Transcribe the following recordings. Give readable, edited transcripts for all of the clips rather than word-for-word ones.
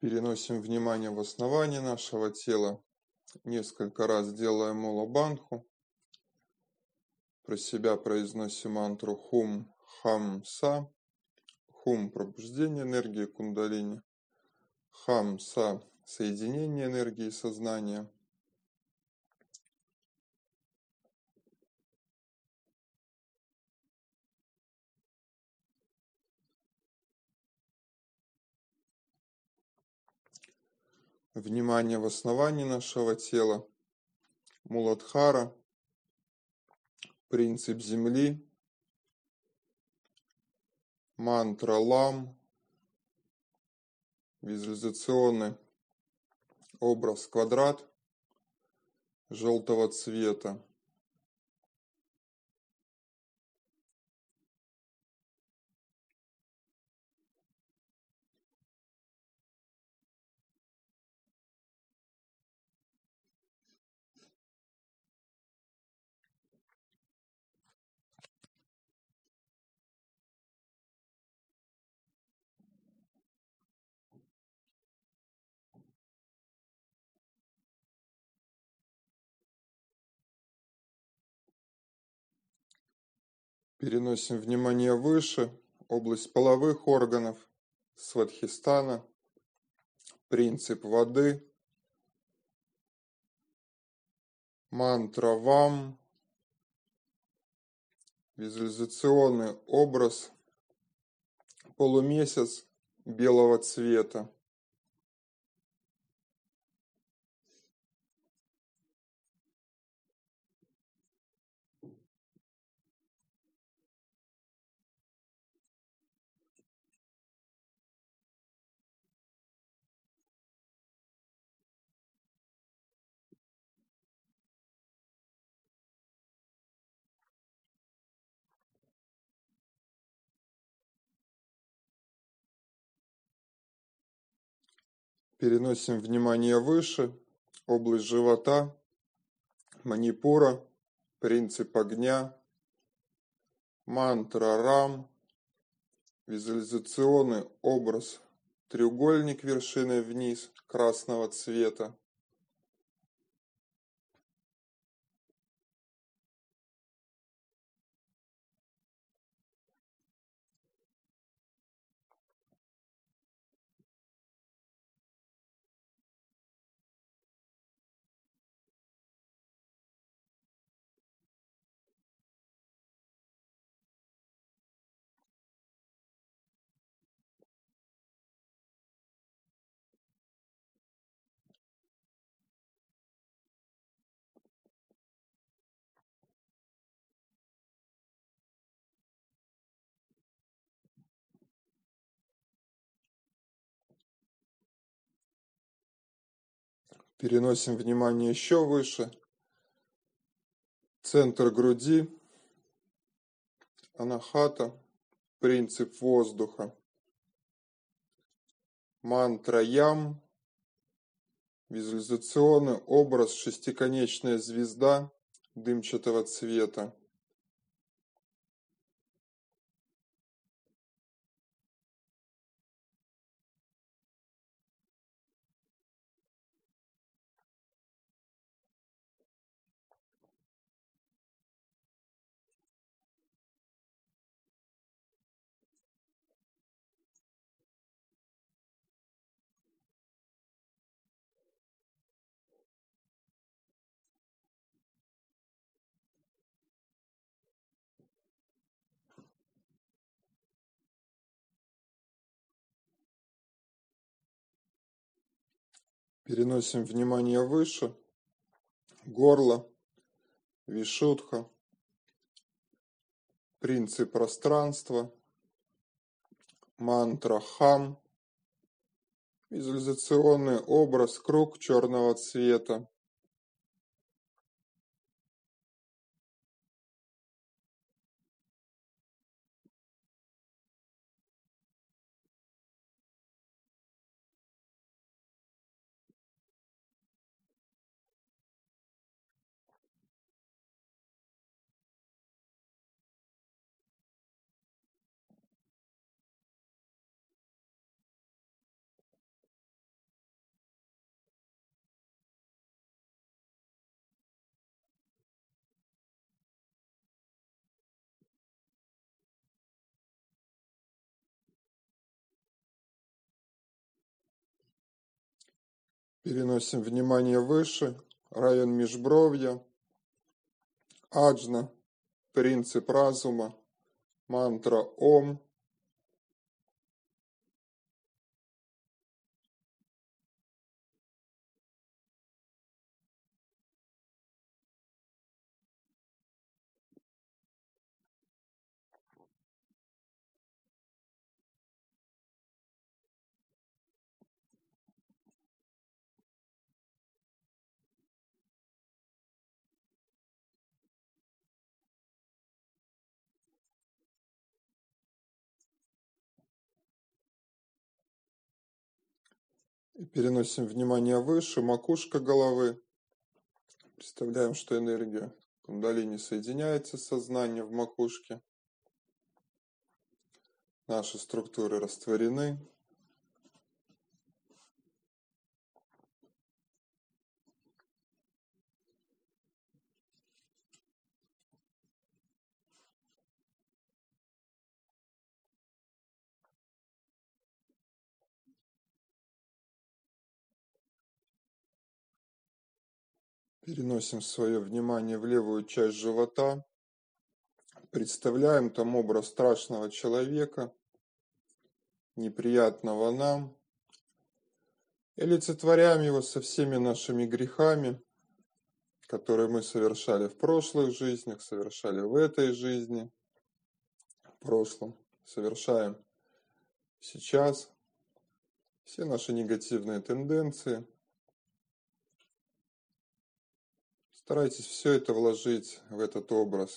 Переносим внимание в основание нашего тела. Несколько раз делаем мула-бандху. Про себя произносим мантру Хум Хам Са. Хум – пробуждение энергии кундалини. Хам Са – соединение энергии сознания. Внимание в основании нашего тела. Муладхара, принцип земли, мантра Лам, визуализационный образ квадрат желтого цвета. Переносим внимание выше, область половых органов, свадхистана, принцип воды, мантра Вам, визуализационный образ, полумесяц белого цвета. Переносим внимание выше, область живота, манипура, принцип огня, мантра Рам, визуализационный образ, треугольник вершиной вниз красного цвета. Переносим внимание еще выше, центр груди, анахата, принцип воздуха, мантра Ям, визуализационный образ, шестиконечная звезда дымчатого цвета. Переносим внимание выше, горло, вишудха, принцип пространства, мантра Хам, визуализационный образ, круг черного цвета. Переносим внимание выше, район межбровья, аджна, принцип разума, мантра Ом. И переносим внимание выше, макушка головы. Представляем, что энергия кундалини соединяется с сознанием в макушке. Наши структуры растворены. Переносим свое внимание в левую часть живота. Представляем там образ страшного человека, неприятного нам. И олицетворяем его со всеми нашими грехами, которые мы совершали в прошлых жизнях, совершали в этой жизни, в прошлом, совершаем сейчас. Все наши негативные тенденции. Старайтесь все это вложить в этот образ.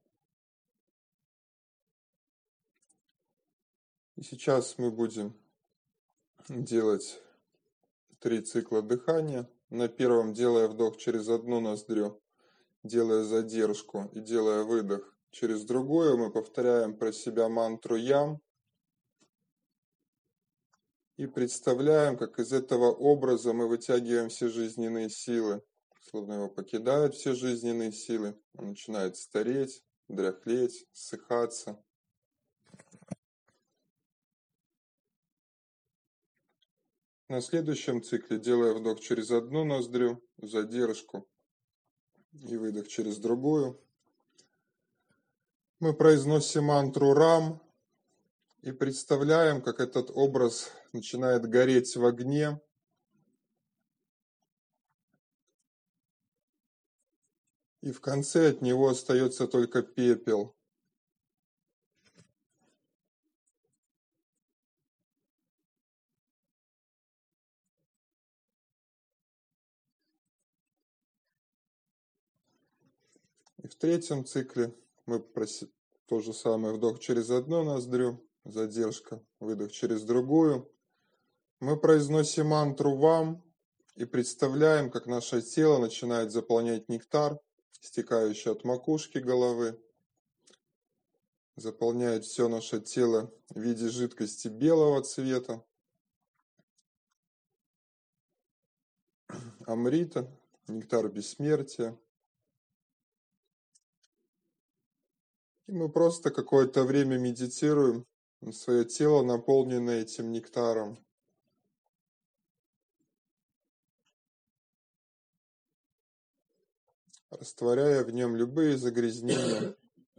И сейчас мы будем делать 3 цикла дыхания. На первом, делая вдох через одну ноздрю, делая задержку и делая выдох через другую, мы повторяем про себя мантру Ям и представляем, как из этого образа мы вытягиваем все жизненные силы. Словно его покидают все жизненные силы, он начинает стареть, дряхлеть, ссыхаться. На следующем цикле, делая вдох через одну ноздрю, задержку и выдох через другую, мы произносим мантру Рам и представляем, как этот образ начинает гореть в огне. И в конце от него остается только пепел. И в третьем цикле мы то же самое, вдох через одну ноздрю, задержка, выдох через другую. Мы произносим мантру Вам и представляем, как наше тело начинает заполнять нектар, стекающий от макушки головы, заполняет все наше тело в виде жидкости белого цвета, амрита, нектар бессмертия. И мы просто какое-то время медитируем на свое тело, наполненное этим нектаром. Растворяя в нем любые загрязнения.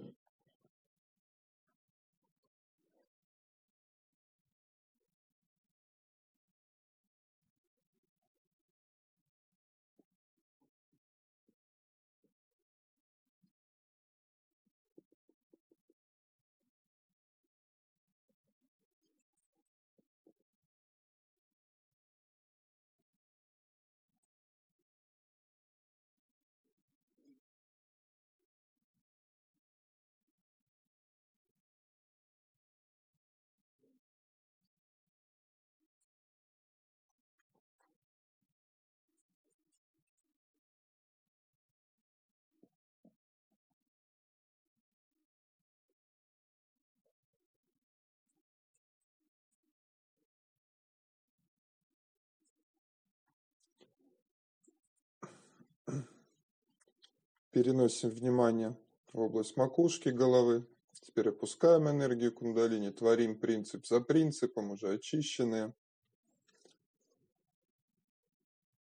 Переносим внимание в область макушки головы. Теперь опускаем энергию кундалини, творим принцип за принципом, уже очищенные.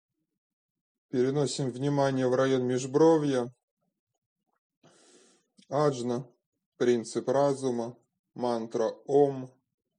Переносим внимание в район межбровья, аджна, принцип разума, мантра Ом.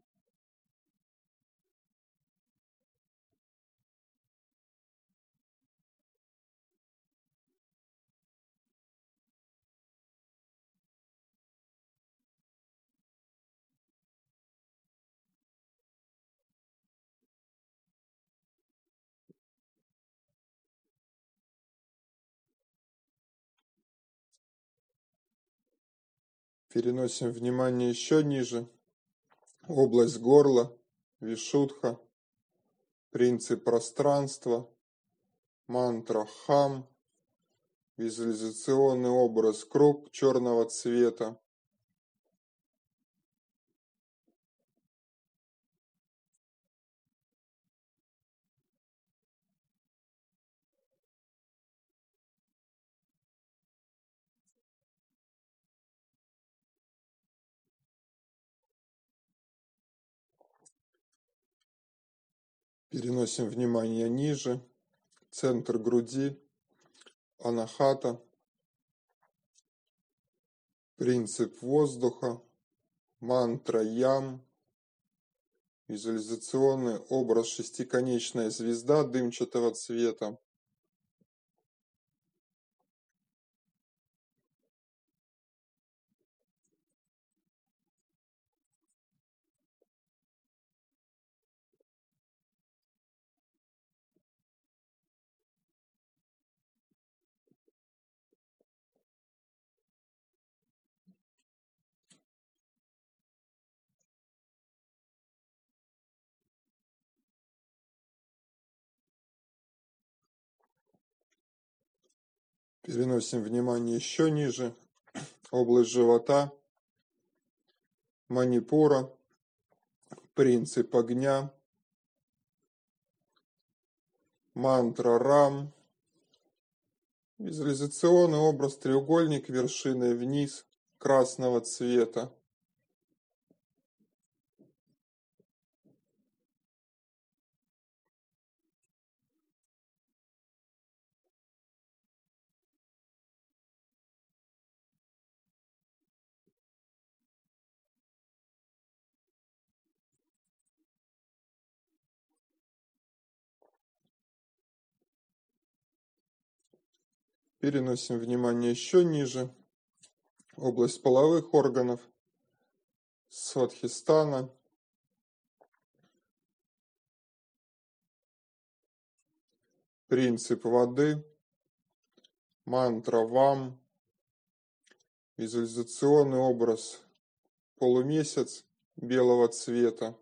Переносим внимание еще ниже, область горла, вишудха, принцип пространства, мантра Хам, визуализационный образ круг черного цвета. Переносим внимание ниже, центр груди, анахата, принцип воздуха, мантра Ям, визуализационный образ шестиконечная звезда дымчатого цвета. Переносим внимание еще ниже, область живота, манипура, принцип огня, мантра Рам, визуализационный образ треугольник вершиной вниз красного цвета. Переносим внимание еще ниже, область половых органов, свадхистана, принцип воды, мантра Вам, визуализационный образ полумесяц белого цвета.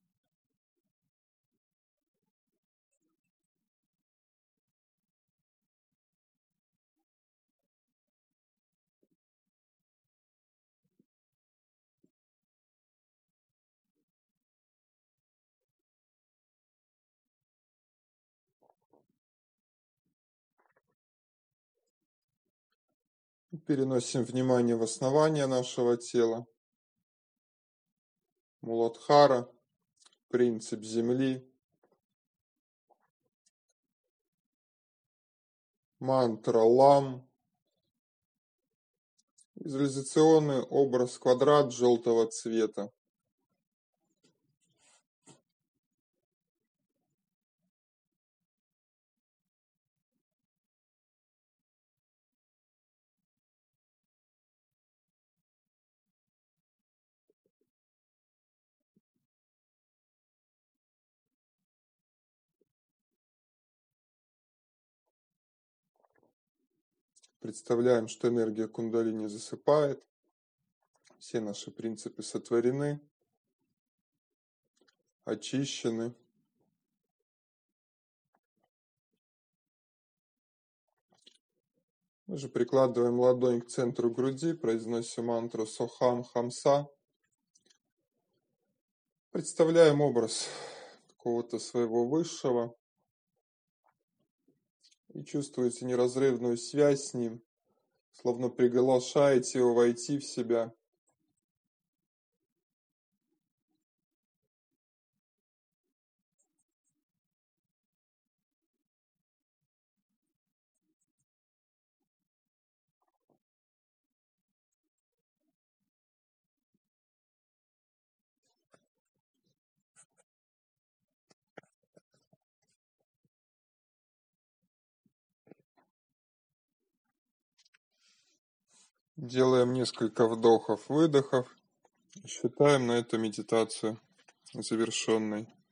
Переносим внимание в основание нашего тела, Муладхара, принцип земли, мантра Лам, визуализационный образ квадрат желтого цвета. Представляем, что энергия кундалини засыпает, все наши принципы сотворены, очищены. Мы же прикладываем ладонь к центру груди, произносим мантру Сохам Хамса. Представляем образ какого-то своего высшего и чувствуете неразрывную связь с ним, словно приглашаете его войти в себя. Делаем несколько вдохов-выдохов. Считаем на эту медитацию завершенной.